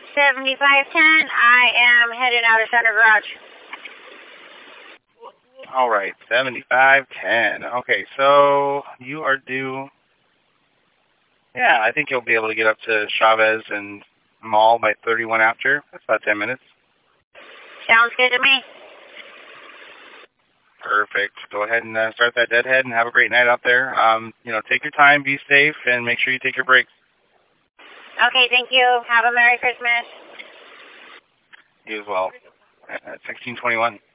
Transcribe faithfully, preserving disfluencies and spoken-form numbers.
seventy-five ten, I am headed out of Center Garage. All right, seventy-five ten. Okay, so you are due. Yeah, I think you'll be able to get up to Chavez and Mall by thirty-one after. That's about ten minutes. Sounds good to me. Perfect. Go ahead and uh, start that deadhead and have a great night out there. Um, you know, take your time, be safe, and make sure you take your breaks. Okay, thank you. Have a Merry Christmas. You as well. Uh, sixteen twenty-one.